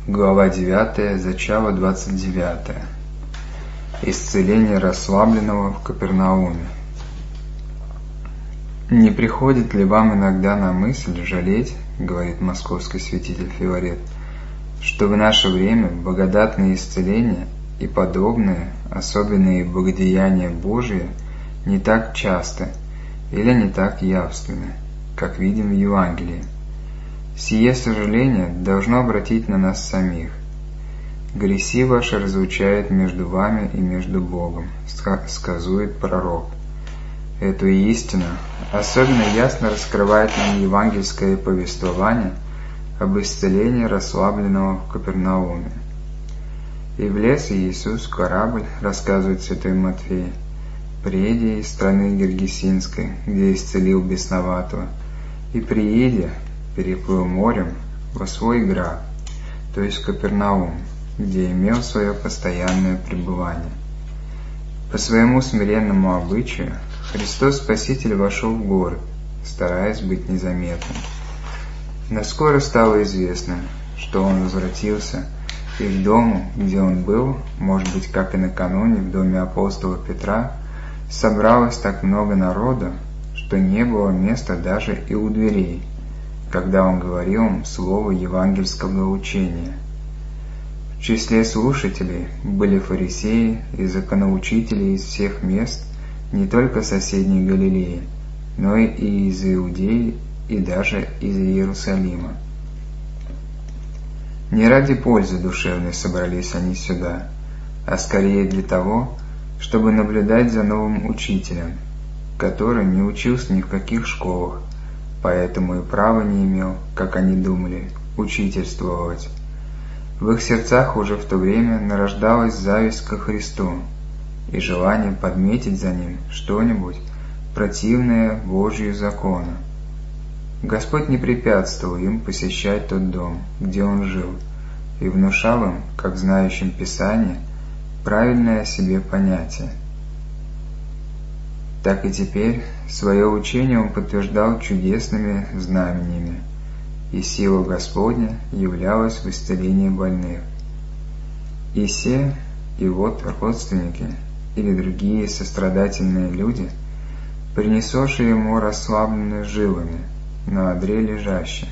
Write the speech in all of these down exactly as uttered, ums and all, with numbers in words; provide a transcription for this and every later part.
Глава девятая, зачало двадцать девятое. Исцеление расслабленного в Капернауме. «Не приходит ли вам иногда на мысль жалеть, — говорит московский святитель Филарет, — что в наше время благодатные исцеления и подобные особенные благодеяния Божии не так часто или не так явственны, как видим в Евангелии? Сие сожаление должно обратить на нас самих. Греси ваши разлучают между вами и между Богом, сказует пророк. Эту истину особенно ясно раскрывает нам евангельское повествование об исцелении расслабленного в Капернауме. «И влез Иисус в корабль, — рассказывает святой Матфей, — приедя из страны Гергесинской, где исцелил бесноватого, и приедя, переплыл морем во свой град, то есть Капернаум, где имел свое постоянное пребывание. По своему смиренному обычаю Христос Спаситель вошел в город, стараясь быть незаметным. Но скоро стало известно, что Он возвратился, и к дому, где Он был, может быть, как и накануне в доме апостола Петра, собралось так много народу, что не было места даже и у дверей, когда Он говорил им слово евангельского учения. В числе слушателей были фарисеи и законоучители из всех мест, не только соседней Галилеи, но и из Иудеи и даже из Иерусалима. Не ради пользы душевной собрались они сюда, а скорее для того, чтобы наблюдать за новым учителем, который не учился ни в каких школах, поэтому и права не имел, как они думали, учительствовать. В их сердцах уже в то время нарождалась зависть ко Христу и желание подметить за Ним что-нибудь противное Божию закону. Господь не препятствовал им посещать тот дом, где Он жил, и внушал им, как знающим Писание, правильное о себе понятие. Так и теперь свое учение Он подтверждал чудесными знамениями, и сила Господня являлась в исцелении больных. И се, и вот родственники или другие сострадательные люди, принесшие Ему расслабленные жилами на одре лежащие.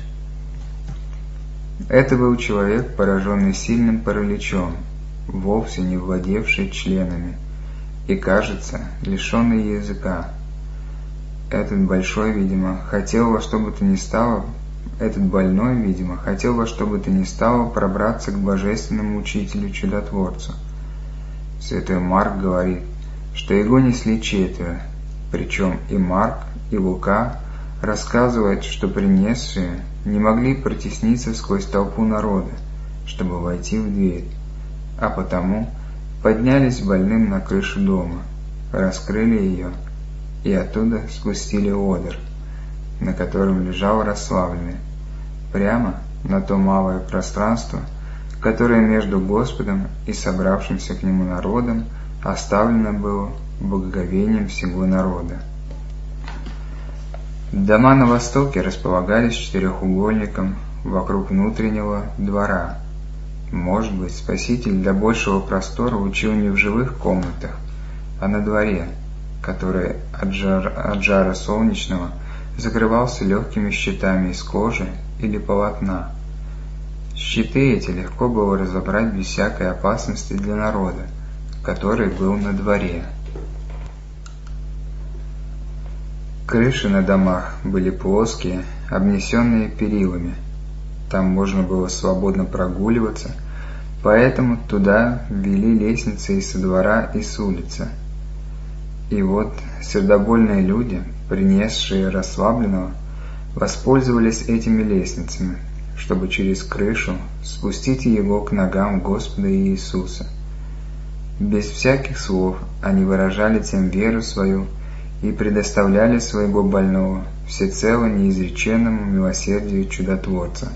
Это был человек, пораженный сильным параличом, вовсе не владевший членами, и, кажется, лишенный языка. Этот большой, видимо, хотел во что бы то ни стало, этот больной, видимо, хотел во что бы то ни стало пробраться к божественному учителю-чудотворцу. Святой Марк говорит, что его несли четверо, причем и Марк, и Лука рассказывают, что принесшие не могли протесниться сквозь толпу народа, чтобы войти в дверь, а потому поднялись больным на крышу дома, раскрыли ее и оттуда спустили одр, на котором лежал расслабленный, прямо на то малое пространство, которое между Господом и собравшимся к Нему народом оставлено было благоговением всего народа. Дома на востоке располагались четырехугольником вокруг внутреннего двора. Может быть, Спаситель для большего простора учил не в жилых комнатах, а на дворе, который от жара, от жара солнечного закрывался легкими щитами из кожи или полотна. Щиты эти легко было разобрать без всякой опасности для народа, который был на дворе. Крыши на домах были плоские, обнесенные перилами. Там можно было свободно прогуливаться, поэтому туда вели лестницы и со двора, и с улицы. И вот сердобольные люди, принесшие расслабленного, воспользовались этими лестницами, чтобы через крышу спустить его к ногам Господа Иисуса. Без всяких слов они выражали тем веру свою и предоставляли своего больного всецело неизреченному милосердию чудотворца.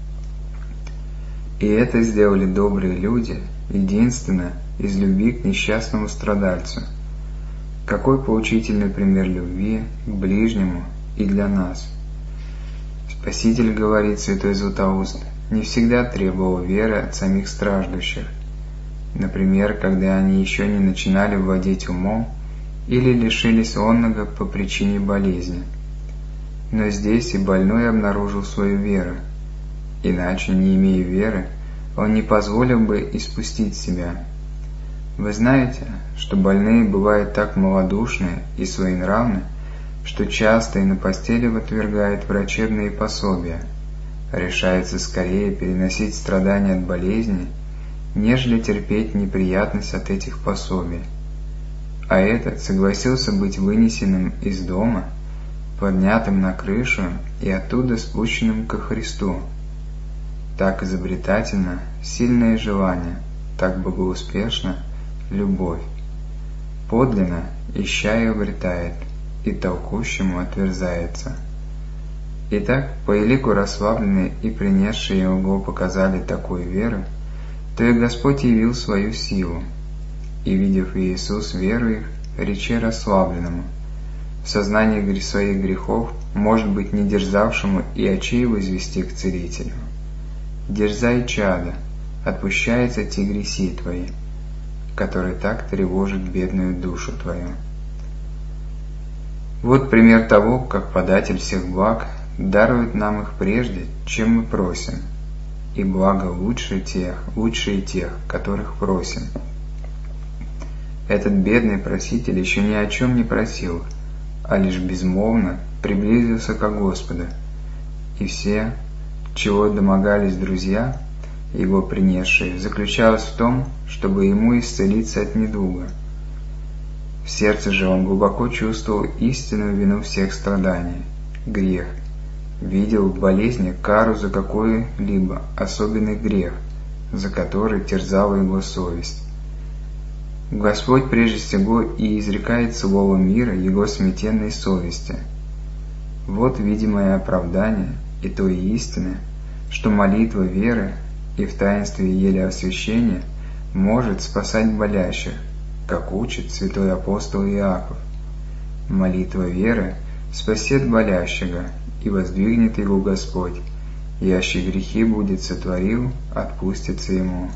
И это сделали добрые люди, единственно из любви к несчастному страдальцу. Какой поучительный пример любви к ближнему и для нас! Спаситель говорит, святой Златоуст, не всегда требовал веры от самих страждущих, например, когда они еще не начинали владеть умом или лишились онного по причине болезни. Но здесь и больной обнаружил свою веру, иначе, не имея веры, он не позволил бы испустить себя. Вы знаете, что больные бывают так малодушны и своенравны, что часто и на постели отвергают врачебные пособия, решается скорее переносить страдания от болезни, нежели терпеть неприятность от этих пособий. А этот согласился быть вынесенным из дома, поднятым на крышу и оттуда спущенным ко Христу. Так изобретательно сильное желание, так богоуспешно любовь. Подлинно ища и обретает, и толкущему отверзается. Итак, по элику расслабленные и принесшие его показали такую веру, то и Господь явил свою силу, и, видев Иисус веру их, рече расслабленному, в сознании своих грехов, может быть, не дерзавшему и очей возвести к Целителю: «Дерзай, чадо, отпущаются те грехи твои, которые так тревожат бедную душу твою». Вот пример того, как податель всех благ дарует нам их прежде, чем мы просим, и благо лучше тех, лучшие тех, которых просим. Этот бедный проситель еще ни о чем не просил, а лишь безмолвно приблизился ко Господу, и все, чего домогались друзья, его принесшие, заключалось в том, чтобы ему исцелиться от недуга. В сердце же он глубоко чувствовал истинную вину всех страданий, грех, видел в болезни кару за какой-либо особенный грех, за который терзала его совесть. Господь прежде всего и изрекает слово мира его смятенной совести. Вот видимое оправдание и той истины, что молитва веры и в таинстве еле освящения может спасать болящих, как учит святой апостол Иаков. Молитва веры спасет болящего, и воздвигнет его Господь, яще грехи будет сотворил, отпустится ему.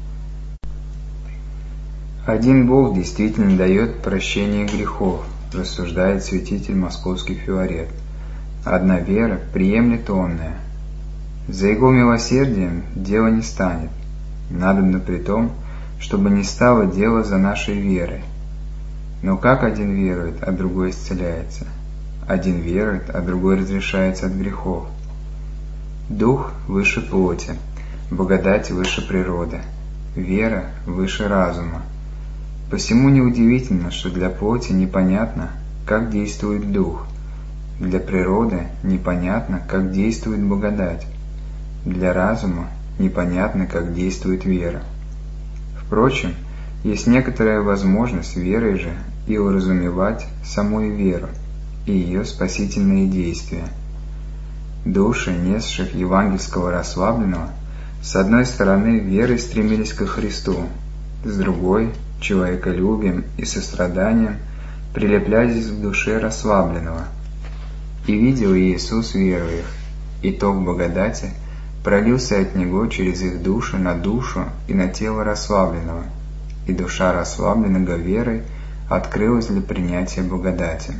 Один Бог действительно дает прощение грехов, рассуждает святитель Московский Филарет. Одна вера приемлет онное. За его милосердием дело не станет. Надобно при том, чтобы не стало дело за нашей верой. Но как один верует, а другой исцеляется? Один верует, а другой разрешается от грехов. Дух выше плоти, благодать выше природы, вера выше разума. Посему неудивительно, что для плоти непонятно, как действует дух, для природы непонятно, как действует благодать, для разума непонятно, как действует вера. Впрочем, есть некоторая возможность верой же и уразумевать самую веру и ее спасительные действия. Души, несших евангельского расслабленного, с одной стороны верой стремились ко Христу, с другой – человеколюбием и состраданием прилеплялись к душе расслабленного. И видел Иисус веру их, и ток благодати пролился от Него через их души на душу и на тело расслабленного, и душа расслабленного верой открылась для принятия благодати.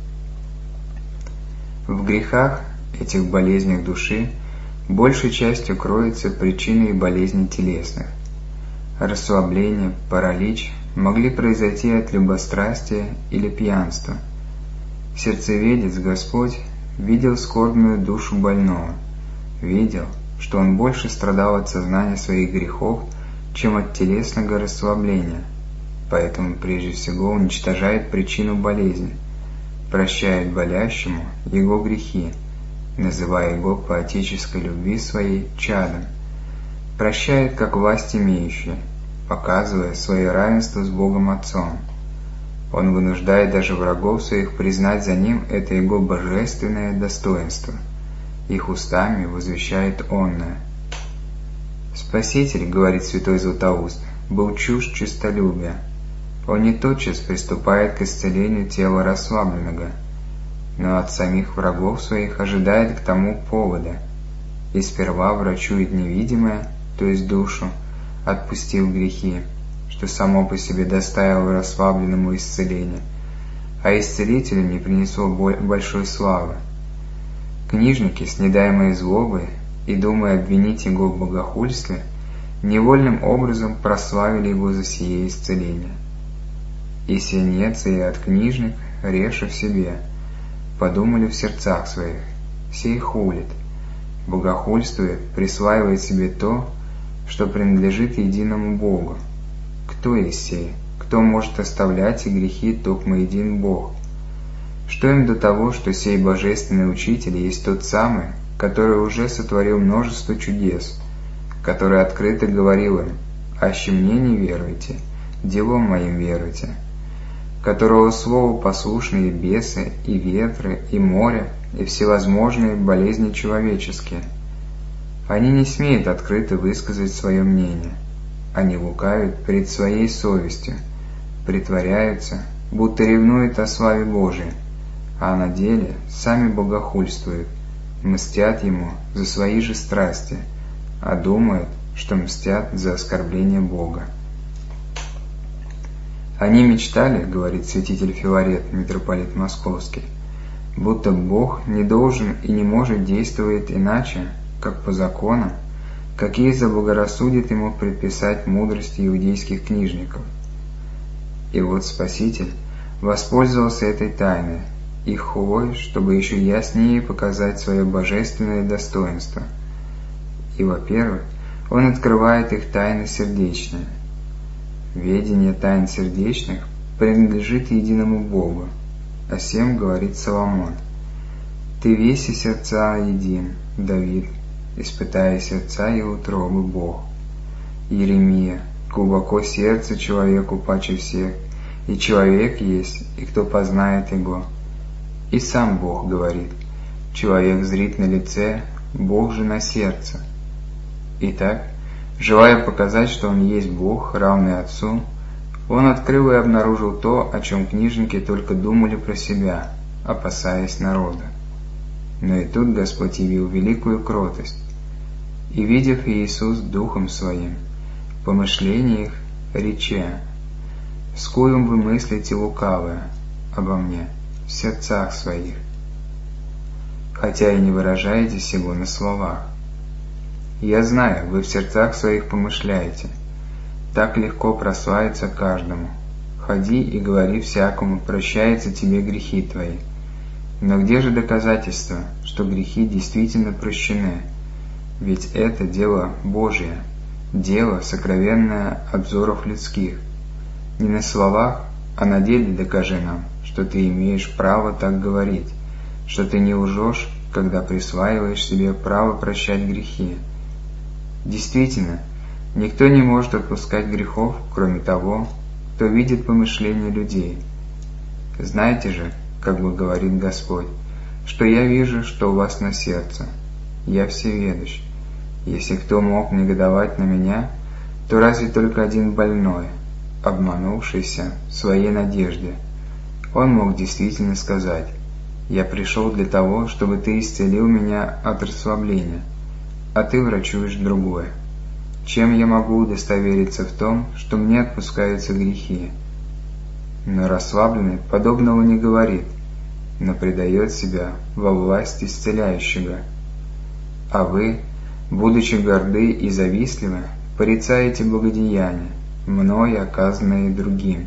В грехах, этих болезнях души, большей частью кроется причиной болезней телесных. Расслабление, паралич могли произойти от любострастия или пьянства. Сердцеведец Господь видел скорбную душу больного, видел, что он больше страдал от сознания своих грехов, чем от телесного расслабления, поэтому прежде всего уничтожает причину болезни, прощает болящему его грехи, называя его по отеческой любви своей чадом, прощает как власть имеющая, показывая свое равенство с Богом Отцом. Он вынуждает даже врагов своих признать за ним это его божественное достоинство. Их устами возвещает онное. Спаситель, говорит святой Златоуст, был чужд честолюбия. Он не тотчас приступает к исцелению тела расслабленного, но от самих врагов своих ожидает к тому повода. и сперва врачует невидимое, то есть душу, отпустив грехи, что само по себе доставило расслабленному исцеление, а исцелителю не принесло большой славы. Книжники, снедаемые злобой и думая обвинить его в богохульстве, невольным образом прославили его за сие исцеление. И сенец и от книжник, реша в себе, подумали в сердцах своих, сей хулит, богохульствует, присваивает себе то, что принадлежит единому Богу. Кто есть сей? Кто может оставлять и грехи токмо един Бог? Что им до того, что сей божественный учитель есть тот самый, который уже сотворил множество чудес, который открыто говорил им: «Аще мне не веруйте, делом моим веруйте», которого слову послушны и бесы, и ветры, и море, и всевозможные болезни человеческие. Они не смеют открыто высказать свое мнение. Они лукавят пред своей совестью, притворяются, будто ревнуют о славе Божией, а на деле сами богохульствуют, мстят ему за свои же страсти, а думают, что мстят за оскорбление Бога. Они мечтали, говорит святитель Филарет, митрополит Московский, будто Бог не должен и не может действовать иначе, как по законам, какие заблагорассудит ему предписать мудрости иудейских книжников. И вот Спаситель воспользовался этой тайной, их хулой, чтобы еще яснее показать свое божественное достоинство. И, во-первых, он открывает их тайны сердечные. Ведение тайн сердечных принадлежит единому Богу, о сем говорит Соломон: «Ты весь и сердца един, Давид, испытая сердца и утробы Бог». Иеремия: «Глубоко сердце человеку паче всех, и человек есть, и кто познает его». И сам Бог говорит: «Человек зрит на лице, Бог же на сердце». Итак, желая показать, что Он есть Бог, равный Отцу, Он открыл и обнаружил то, о чем книжники только думали про себя, опасаясь народа. Но и тут Господь явил великую кротость. И, видев Иисус Духом Своим, помышления их, рече: «Скоем вы мыслите лукавое обо мне в сердцах своих, хотя и не выражаете сего на словах. Я знаю, вы в сердцах своих помышляете, так легко прославиться каждому. Ходи и говори всякому: прощаются тебе грехи твои». Но где же доказательство, что грехи действительно прощены? Ведь это дело Божие, дело, сокровенное от взоров людских. Не на словах, а на деле докажи нам, что ты имеешь право так говорить, что ты не лжешь, когда присваиваешь себе право прощать грехи. Действительно, никто не может отпускать грехов, кроме того, кто видит помышления людей. Знаете же, как бы говорит Господь, что я вижу, что у вас на сердце. Я всеведущ. Если кто мог негодовать на меня, то разве только один больной, обманувшийся в своей надежде. Он мог действительно сказать: «Я пришел для того, чтобы ты исцелил меня от расслабления, а ты врачуешь другое. Чем я могу удостовериться в том, что мне отпускаются грехи?» Но расслабленный подобного не говорит, но предает себя во власть исцеляющего. А вы, будучи горды и завистливы, порицаете благодеяния, мною оказанные другим.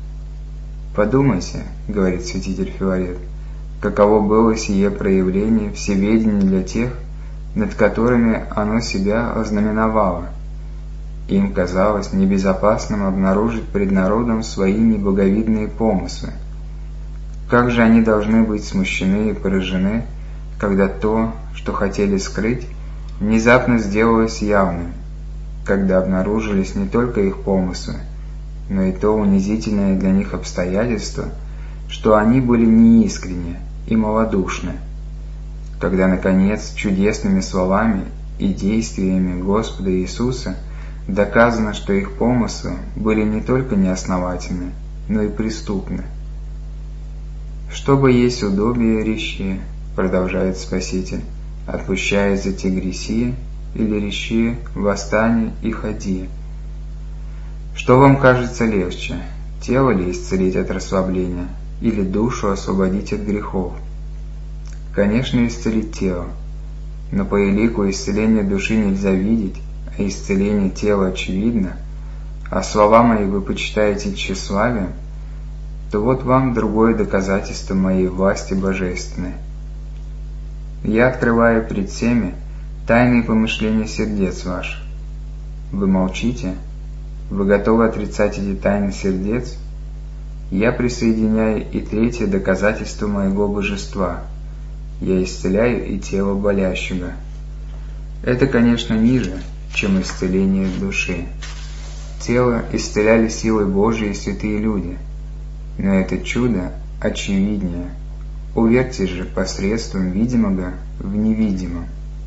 «Подумайте, — говорит святитель Филарет, — каково было сие проявление всеведения для тех, над которыми оно себя ознаменовало. Им казалось небезопасным обнаружить пред народом свои неблаговидные помыслы. Как же они должны быть смущены и поражены, когда то, что хотели скрыть, внезапно сделалось явным, когда обнаружились не только их помыслы, но и то унизительное для них обстоятельство, что они были неискренни и малодушны, когда, наконец, чудесными словами и действиями Господа Иисуса доказано, что их помыслы были не только неосновательны, но и преступны. «Чтобы есть удобие речи, — продолжает Спаситель, — отпущает за те греси, или рещи, восстань и ходи. Что вам кажется легче, тело ли исцелить от расслабления, или душу освободить от грехов? Конечно, исцелить тело, но по элику исцеление души нельзя видеть, а исцеление тела очевидно, а слова мои вы почитаете тщеславием, то вот вам другое доказательство моей власти божественной. Я открываю пред всеми тайные помышления сердец ваших. Вы молчите? Вы готовы отрицать эти тайны сердец? Я присоединяю и третье доказательство моего божества. Я исцеляю и тело болящего. Это, конечно, ниже, чем исцеление души. Тело исцеляли силой Божией святые люди, но это чудо очевиднее. Уверьте же посредством видимого в невидимом.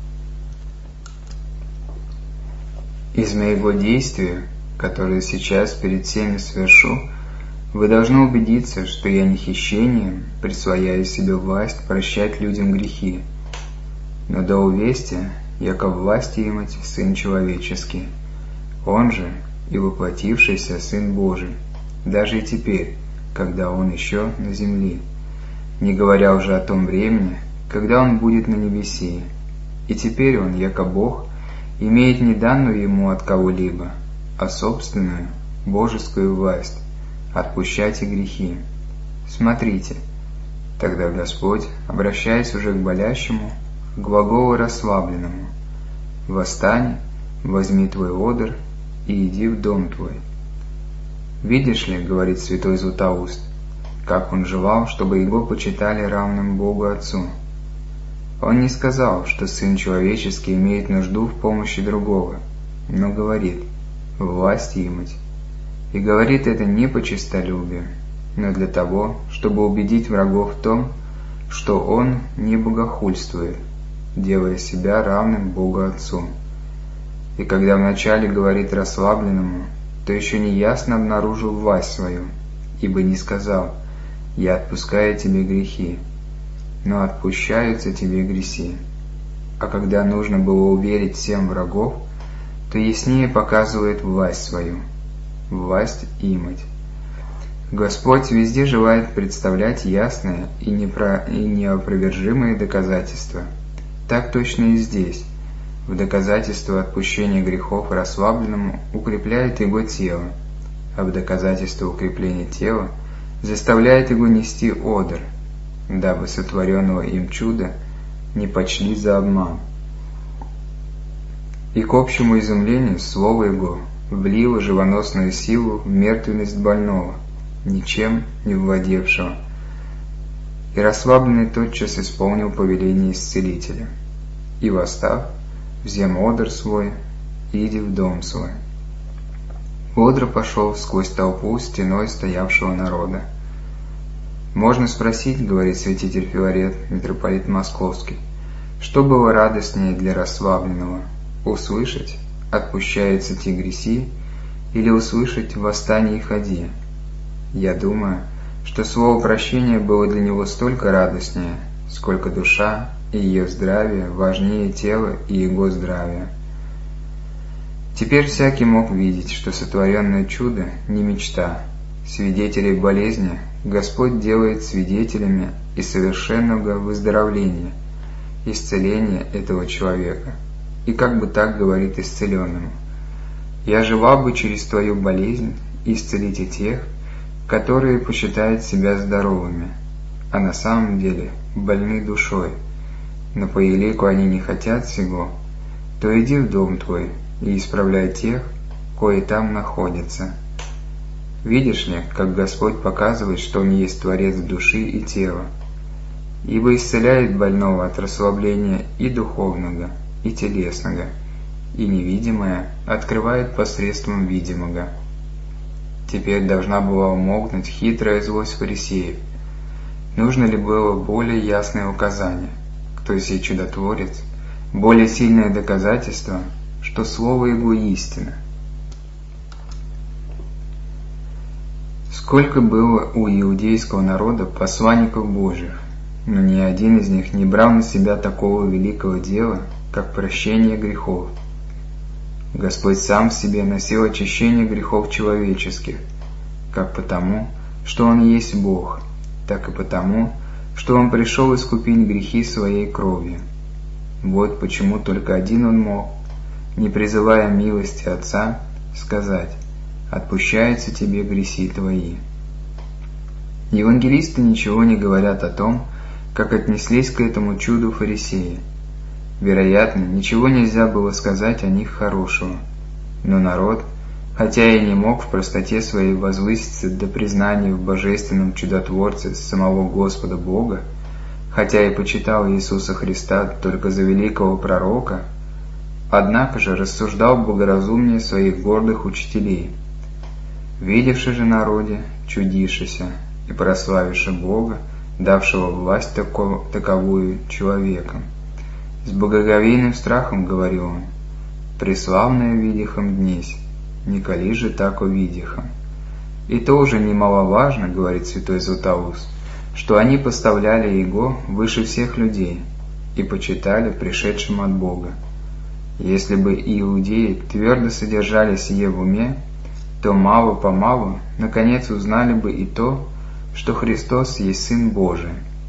Из моего действия, которое сейчас перед всеми совершу, вы должны убедиться, что я не хищением присвояю себе власть прощать людям грехи, но до увестия, яко власти имать Сын Человеческий, Он же и воплотившийся Сын Божий, даже и теперь, когда Он еще на земле, не говоря уже о том времени, когда Он будет на небеси, и теперь Он, яко Бог, имеет не данную Ему от кого-либо, а собственную божескую власть отпущать и грехи. Смотрите, тогда Господь, обращаясь уже к болящему, к глаголу расслабленному: «Восстань, возьми твой одр и иди в дом твой». Видишь ли, говорит святой Златоуст, как он желал, чтобы его почитали равным Богу Отцу. Он не сказал, что Сын Человеческий имеет нужду в помощи другого, но говорит «власть имать». И говорит это не по честолюбию, но для того, чтобы убедить врагов в том, что Он не богохульствует, делая себя равным Богу Отцу. И когда вначале говорит расслабленному, то еще не ясно обнаружил власть свою, ибо не сказал «Я отпускаю тебе грехи», но отпущаются тебе греси. А когда нужно было уверить всем врагов, то яснее показывает власть свою, власть имать. Господь везде желает представлять ясные и, непро... и неопровержимые доказательства. Так точно и здесь. В доказательство отпущения грехов расслабленному укрепляет его тело, а в доказательство укрепления тела заставляет его нести одр, дабы сотворенного им чуда не почли за обман. И к общему изумлению слово его влило живоносную силу в мертвенность больного, ничем не владевшего, и расслабленный тотчас исполнил повеление исцелителя, и, восстав, взем одр свой, и иди в дом свой. Одр пошел сквозь толпу стеной стоявшего народа. Можно спросить, говорит святитель Филарет, митрополит Московский, что было радостнее для расслабленного: услышать «отпущаются те греси» или услышать «восстань и ходи»? Я думаю, что слово прощения было для него столько радостнее, сколько душа и ее здравие важнее тела и его здравия. Теперь всякий мог видеть, что сотворенное чудо не мечта. Свидетелей болезни Господь делает свидетелями и совершенного выздоровления, исцеления этого человека. И как бы так говорит исцеленному: «Я желал бы через твою болезнь исцелить и тех, которые почитают себя здоровыми, а на самом деле больны душой, но по елику они не хотят сего, то иди в дом твой и исправляй тех, кои там находятся». Видишь ли, как Господь показывает, что Он есть Творец души и тела, ибо исцеляет больного от расслабления и духовного, и телесного, и невидимое открывает посредством видимого. Теперь должна была умолкнуть хитрая злость фарисеев. Нужно ли было более ясное указание, кто сей чудотворец, более сильное доказательство, что слово Его истина? Сколько было у иудейского народа посланников Божьих, но ни один из них не брал на себя такого великого дела, как прощение грехов. Господь сам в себе носил очищение грехов человеческих, как потому, что Он есть Бог, так и потому, что Он пришел искупить грехи Своей кровью. Вот почему только один Он мог, не призывая милости Отца, сказать: «Отпущаются тебе грехи твои». Евангелисты ничего не говорят о том, как отнеслись к этому чуду фарисеи. Вероятно, ничего нельзя было сказать о них хорошего, но народ, хотя и не мог в простоте своей возвыситься до признания в божественном чудотворце самого Господа Бога, хотя и почитал Иисуса Христа только за великого пророка, однако же рассуждал благоразумнее своих гордых учителей. «Видевши же народе, чудишися, и прославивши Бога, давшего власть тако, таковую человеком. С благоговейным страхом говорил он: преславное видихом днесь, не коли же так увидихом». И то уже немаловажно, говорит святой Златоуст, что они поставляли Его выше всех людей и почитали пришедшим от Бога. Если бы иудеи твердо содержали сие в уме, то мало-помалу наконец узнали бы и то, что Христос есть Сын Божий.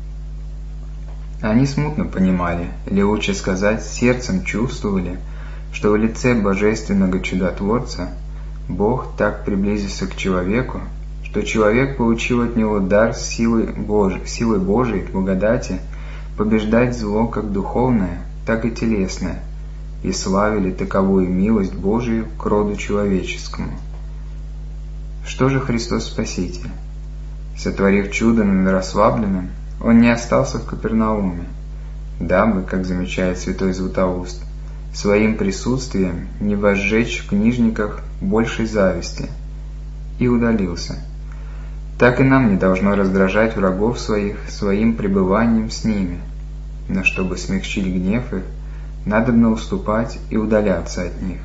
Они смутно понимали, или лучше сказать, сердцем чувствовали, что в лице божественного чудотворца Бог так приблизился к человеку, что человек получил от Него дар силы Божией, силы Божией, благодати, побеждать зло как духовное, так и телесное, и славили таковую милость Божию к роду человеческому. Что же Христос Спаситель? Сотворив чудо над расслабленным, Он не остался в Капернауме, дабы, как замечает святой Златоуст, своим присутствием не возжечь в книжниках большей зависти, и удалился. Так и нам не должно раздражать врагов своих своим пребыванием с ними, но чтобы смягчить гнев их, надобно уступать и удаляться от них.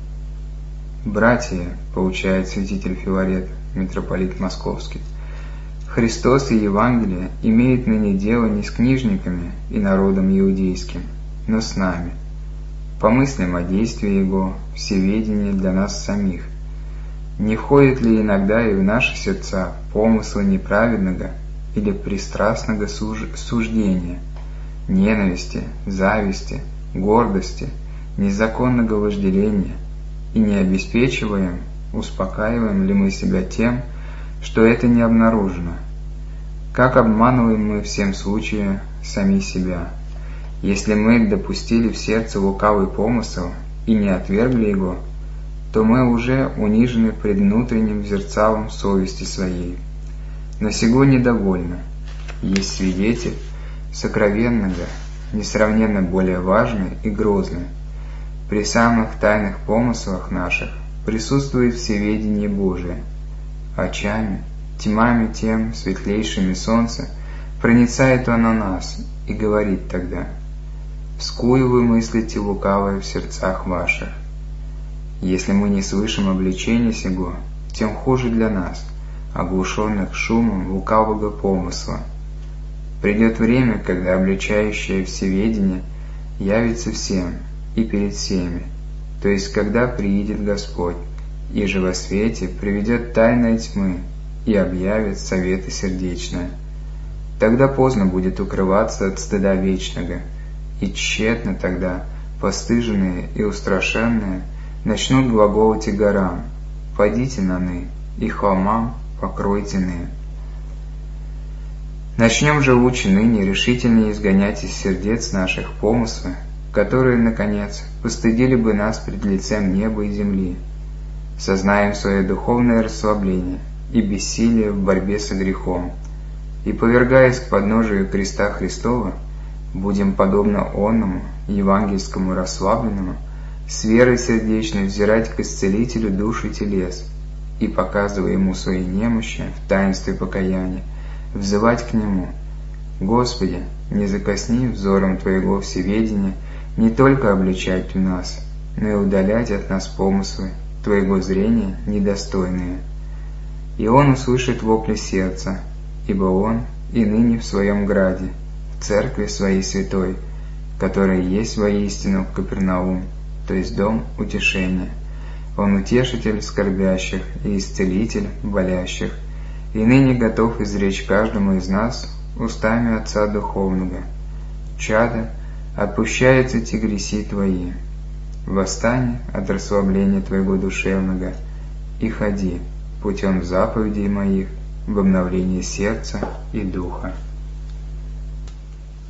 «Братья», — поучает святитель Филарет, митрополит Московский, «Христос и Евангелие имеют ныне дело не с книжниками и народом иудейским, но с нами. Помыслим о действии Его, всеведение для нас самих. Не входит ли иногда и в наши сердца помыслы неправедного или пристрастного суж... суждения, ненависти, зависти, гордости, незаконного вожделения, и не обеспечиваем, успокаиваем ли мы себя тем, что это не обнаружено? Как обманываем мы в всем случае сами себя? Если мы допустили в сердце лукавый помысел и не отвергли его, то мы уже унижены пред внутренним зерцалом совести своей. Но сего недовольно. Есть свидетель сокровенного, несравненно более важный и грозный. При самых тайных помыслах наших присутствует всеведение Божие. Очами, тьмами тем, светлейшими солнца, проницает Он на нас и говорит тогда: «Вскую вы мыслите лукавое в сердцах ваших». Если мы не слышим обличения сего, тем хуже для нас, оглушенных шумом лукавого помысла. Придет время, когда обличающее всеведение явится всем и перед всеми, то есть когда приидет Господь, и же во свете приведет тайные тьмы и объявит советы сердечные. Тогда поздно будет укрываться от стыда вечного, и тщетно тогда постыженные и устрашенные начнут глаголать и горам: «Падите наны, и холмам покройте ны». Начнем же лучше ныне решительнее изгонять из сердец наших помыслы, которые, наконец, постыдили бы нас пред лицем неба и земли. Сознаем свое духовное расслабление и бессилие в борьбе со грехом, и, повергаясь к подножию креста Христова, будем, подобно онному евангельскому расслабленному, с верой сердечной взирать к Исцелителю душ и телес, и, показывая Ему свои немощи в таинстве покаяния, взывать к Нему: «Господи, не закосни взором Твоего всеведения не только обличать в нас, но и удалять от нас помыслы Твоего зрения недостойные». И Он услышит вопли сердца, ибо Он и ныне в Своем граде, в церкви своей святой, которая есть воистину Капернаум, то есть дом утешения. Он утешитель скорбящих и исцелитель болящих, и ныне готов изречь каждому из нас устами Отца Духовного: «Чадо, отпущаются те греси твои. Восстань от расслабления твоего душевного и ходи путем заповедей моих в обновлении сердца и духа».